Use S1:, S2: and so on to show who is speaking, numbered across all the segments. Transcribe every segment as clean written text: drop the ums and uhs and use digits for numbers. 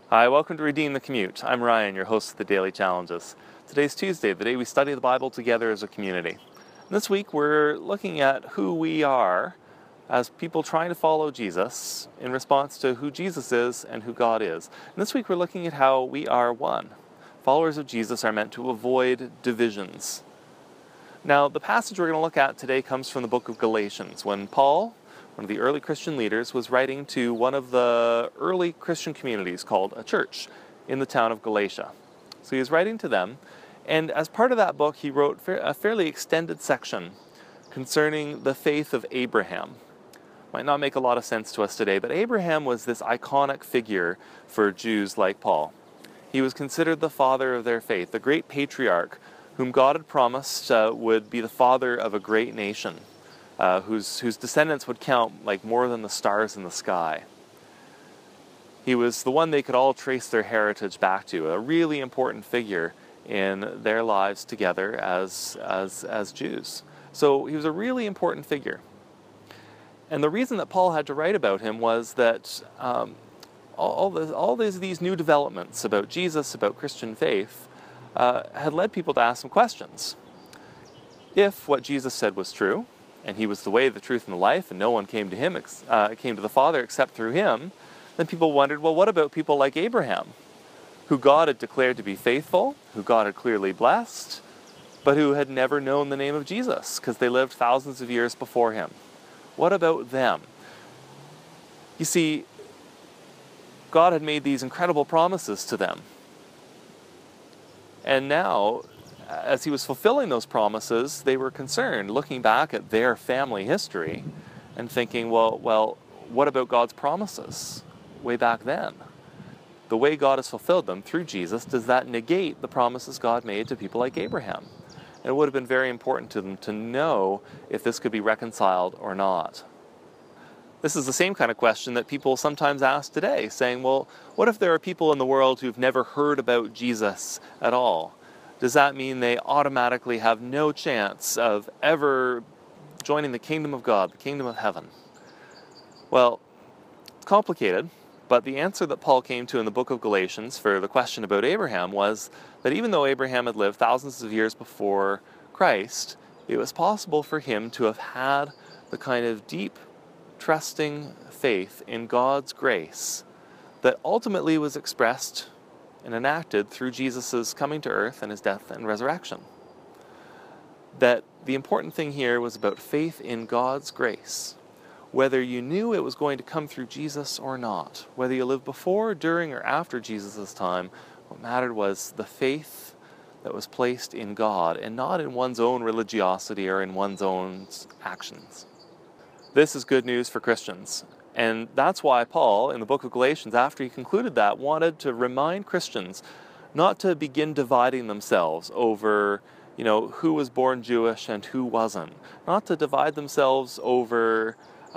S1: Hi, welcome to Redeem the Commute. I'm Ryan, your host of the Daily Challenges. Today's Tuesday, the day we study the Bible together as a community. And this week we're looking at who we are as people trying to follow Jesus in response to who Jesus is and who God is. And this week we're looking at how we are one. Followers of Jesus are meant to avoid divisions. Now, the passage we're going to look at today comes from the book of Galatians, when Paul, one of the early Christian leaders, was writing to one of the early Christian communities called a church in the town of Galatia. So he was writing to them, and as part of that book, he wrote a fairly extended section concerning the faith of Abraham. Might not make a lot of sense to us today, but Abraham was this iconic figure for Jews like Paul. He was considered the father of their faith, the great patriarch whom God had promised would be the father of a great nation, whose descendants would count like more than the stars in the sky. He was the one they could all trace their heritage back to, a really important figure in their lives together as Jews. So he was a really important figure. And the reason that Paul had to write about him was that all these new developments about Jesus, about Christian faith, had led people to ask some questions. If what Jesus said was true, and he was the way, the truth, and the life, and no one came to the Father except through him, then people wondered, well, what about people like Abraham, who God had declared to be faithful, who God had clearly blessed, but who had never known the name of Jesus, because they lived thousands of years before him? What about them? You see, God had made these incredible promises to them. And now, as he was fulfilling those promises, they were concerned, looking back at their family history and thinking, well, what about God's promises way back then? The way God has fulfilled them through Jesus, does that negate the promises God made to people like Abraham? And it would have been very important to them to know if this could be reconciled or not. This is the same kind of question that people sometimes ask today, saying, well, what if there are people in the world who've never heard about Jesus at all? Does that mean they automatically have no chance of ever joining the kingdom of God, the kingdom of heaven? Well, it's complicated, but the answer that Paul came to in the book of Galatians for the question about Abraham was that even though Abraham had lived thousands of years before Christ, it was possible for him to have had the kind of deep, trusting faith in God's grace that ultimately was expressed and enacted through Jesus' coming to earth and his death and resurrection. That the important thing here was about faith in God's grace. Whether you knew it was going to come through Jesus or not, whether you lived before, during, or after Jesus' time, what mattered was the faith that was placed in God and not in one's own religiosity or in one's own actions. This is good news for Christians. And that's why Paul, in the book of Galatians, after he concluded that, wanted to remind Christians not to begin dividing themselves over, who was born Jewish and who wasn't. Not to divide themselves over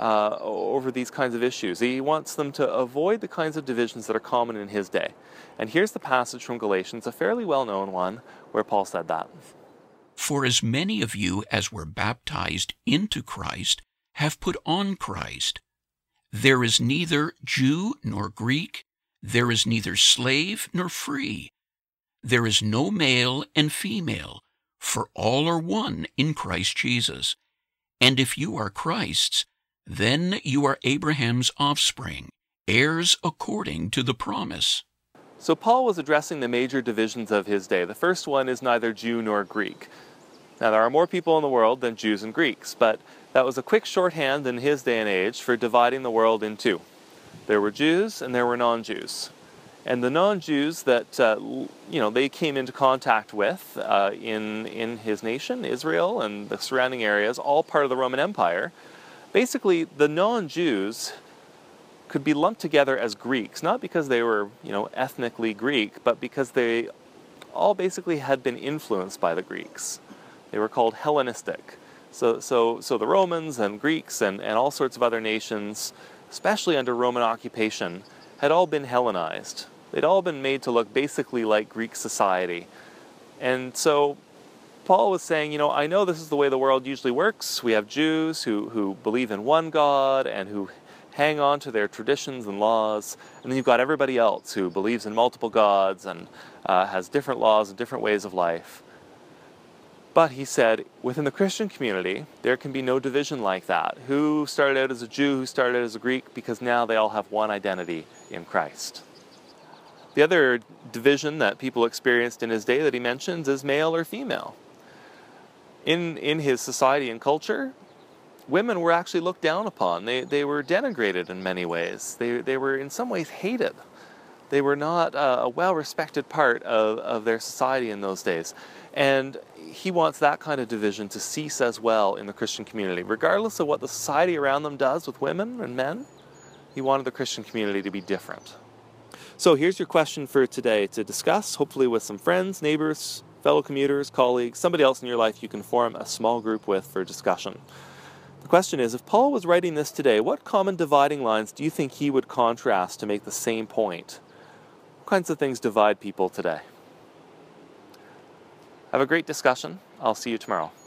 S1: these kinds of issues. He wants them to avoid the kinds of divisions that are common in his day. And here's the passage from Galatians, a fairly well-known one, where Paul said that.
S2: For as many of you as were baptized into Christ have put on Christ. There is neither Jew nor Greek, there is neither slave nor free. There is no male and female, for all are one in Christ Jesus. And if you are Christ's, then you are Abraham's offspring, heirs according to the promise.
S1: So Paul was addressing the major divisions of his day. The first one is neither Jew nor Greek. Now, there are more people in the world than Jews and Greeks, but that was a quick shorthand in his day and age for dividing the world in two. There were Jews and there were non-Jews. And the non-Jews that, they came into contact with in his nation, Israel, and the surrounding areas, all part of the Roman Empire, basically the non-Jews could be lumped together as Greeks, not because they were, ethnically Greek, but because they all basically had been influenced by the Greeks. They were called Hellenistic. So the Romans and Greeks and all sorts of other nations, especially under Roman occupation, had all been Hellenized. They'd all been made to look basically like Greek society. And so Paul was saying, I know this is the way the world usually works. We have Jews who believe in one God and who hang on to their traditions and laws, and then you've got everybody else who believes in multiple gods and has different laws and different ways of life. But he said, within the Christian community, there can be no division like that. Who started out as a Jew, who started out as a Greek, because now they all have one identity in Christ. The other division that people experienced in his day that he mentions is male or female. In his society and culture, women were actually looked down upon. They were denigrated in many ways. They were in some ways hated. They were not a well-respected part of their society in those days. And he wants that kind of division to cease as well in the Christian community. Regardless of what the society around them does with women and men, he wanted the Christian community to be different. So here's your question for today to discuss, hopefully with some friends, neighbors, fellow commuters, colleagues, somebody else in your life you can form a small group with for discussion. The question is, if Paul was writing this today, what common dividing lines do you think he would contrast to make the same point? What kinds of things divide people today? Have a great discussion. I'll see you tomorrow.